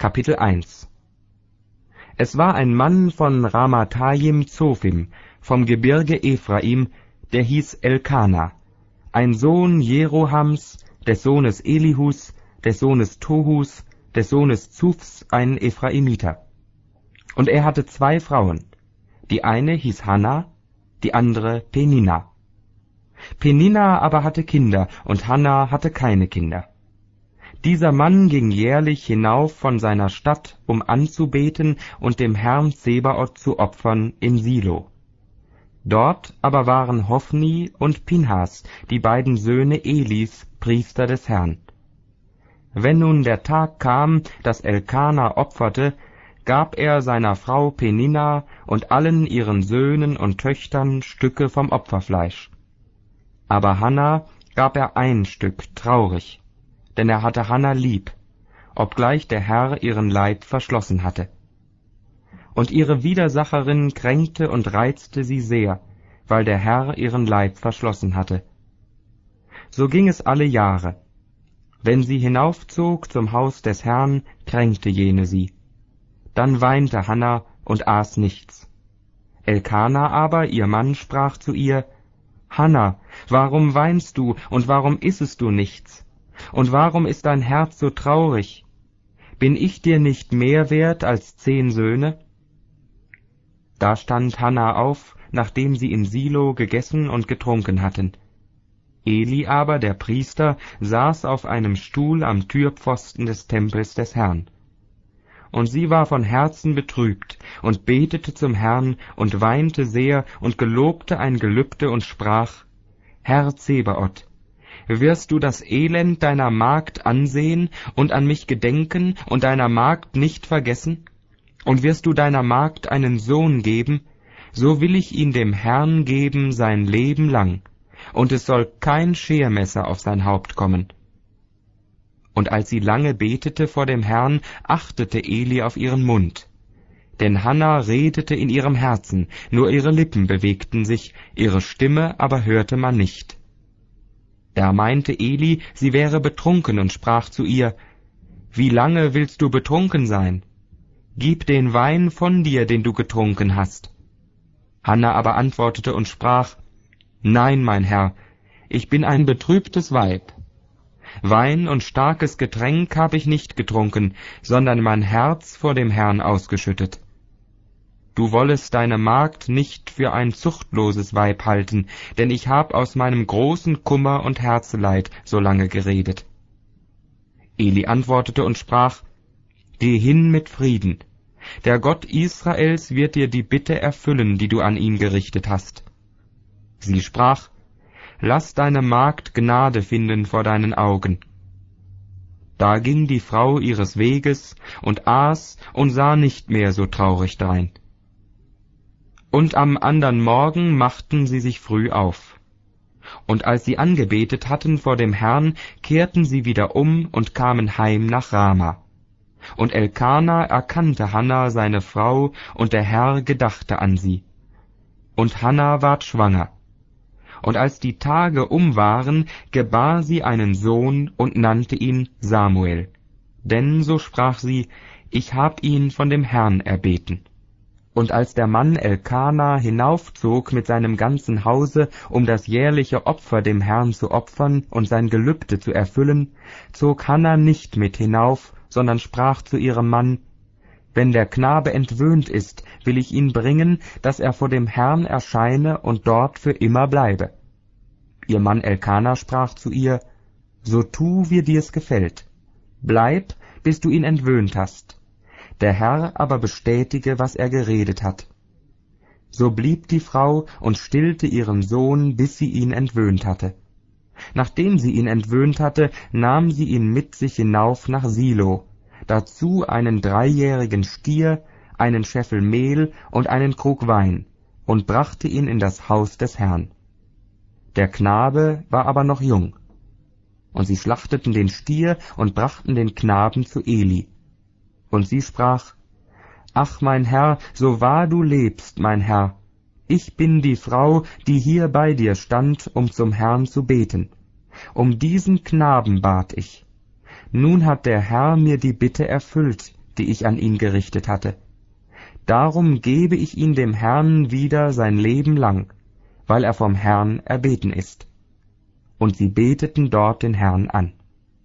Kapitel 1. Es war ein Mann von Ramathaim Zophim, vom Gebirge Ephraim, der hieß Elkana, ein Sohn Jerohams, des Sohnes Elihus, des Sohnes Tohus, des Sohnes Zufs, ein Ephraimiter. Und er hatte 2 Frauen, die eine hieß Hanna, die andere Penina. Penina aber hatte Kinder, und Hanna hatte keine Kinder. Dieser Mann ging jährlich hinauf von seiner Stadt, um anzubeten und dem Herrn Zebaoth zu opfern in Silo. Dort aber waren Hophni und Pinhas, die beiden Söhne Elis, Priester des Herrn. Wenn nun der Tag kam, dass Elkana opferte, gab er seiner Frau Penina und allen ihren Söhnen und Töchtern Stücke vom Opferfleisch. Aber Hanna gab er ein Stück traurig, denn er hatte Hanna lieb, obgleich der Herr ihren Leib verschlossen hatte. Und ihre Widersacherin kränkte und reizte sie sehr, weil der Herr ihren Leib verschlossen hatte. So ging es alle Jahre. Wenn sie hinaufzog zum Haus des Herrn, kränkte jene sie. Dann weinte Hanna und aß nichts. Elkana aber, ihr Mann, sprach zu ihr: Hanna, warum weinst du und warum issest du nichts? Und warum ist dein Herz so traurig? Bin ich dir nicht mehr wert als 10 Söhne? Da stand Hanna auf, nachdem sie in Silo gegessen und getrunken hatten. Eli aber, der Priester, saß auf einem Stuhl am Türpfosten des Tempels des Herrn. Und sie war von Herzen betrübt und betete zum Herrn und weinte sehr und gelobte ein Gelübde und sprach: Herr Zebaoth, wirst du das Elend deiner Magd ansehen und an mich gedenken und deiner Magd nicht vergessen? Und wirst du deiner Magd einen Sohn geben, so will ich ihn dem Herrn geben sein Leben lang, und es soll kein Schermesser auf sein Haupt kommen. Und als sie lange betete vor dem Herrn, achtete Eli auf ihren Mund. Denn Hanna redete in ihrem Herzen, nur ihre Lippen bewegten sich, ihre Stimme aber hörte man nicht. Da meinte Eli, sie wäre betrunken und sprach zu ihr: Wie lange willst du betrunken sein? Gib den Wein von dir, den du getrunken hast. Hanna aber antwortete und sprach: Nein, mein Herr, ich bin ein betrübtes Weib. Wein und starkes Getränk habe ich nicht getrunken, sondern mein Herz vor dem Herrn ausgeschüttet. Du wollest deine Magd nicht für ein zuchtloses Weib halten, denn ich hab aus meinem großen Kummer und Herzeleid so lange geredet. Eli antwortete und sprach: Geh hin mit Frieden. Der Gott Israels wird dir die Bitte erfüllen, die du an ihn gerichtet hast. Sie sprach: Lass deine Magd Gnade finden vor deinen Augen. Da ging die Frau ihres Weges und aß und sah nicht mehr so traurig drein. Und am andern Morgen machten sie sich früh auf. Und als sie angebetet hatten vor dem Herrn, kehrten sie wieder um und kamen heim nach Rama. Und Elkana erkannte Hanna seine Frau, und der Herr gedachte an sie. Und Hanna ward schwanger. Und als die Tage waren, gebar sie einen Sohn und nannte ihn Samuel. Denn, so sprach sie, ich hab ihn von dem Herrn erbeten. Und als der Mann Elkana hinaufzog mit seinem ganzen Hause, um das jährliche Opfer dem Herrn zu opfern und sein Gelübde zu erfüllen, zog Hanna nicht mit hinauf, sondern sprach zu ihrem Mann: Wenn der Knabe entwöhnt ist, will ich ihn bringen, dass er vor dem Herrn erscheine und dort für immer bleibe. Ihr Mann Elkana sprach zu ihr: So tu, wie dir's gefällt. Bleib, bis du ihn entwöhnt hast. Der Herr aber bestätige, was er geredet hat. So blieb die Frau und stillte ihren Sohn, bis sie ihn entwöhnt hatte. Nachdem sie ihn entwöhnt hatte, nahm sie ihn mit sich hinauf nach Silo, dazu einen 3-jährigen Stier, einen Scheffel Mehl und einen Krug Wein, und brachte ihn in das Haus des Herrn. Der Knabe war aber noch jung. Und sie schlachteten den Stier und brachten den Knaben zu Eli. Und sie sprach: Ach, mein Herr, so wahr du lebst, mein Herr, ich bin die Frau, die hier bei dir stand, um zum Herrn zu beten. Um diesen Knaben bat ich. Nun hat der Herr mir die Bitte erfüllt, die ich an ihn gerichtet hatte. Darum gebe ich ihn dem Herrn wieder sein Leben lang, weil er vom Herrn erbeten ist. Und sie beteten dort den Herrn an.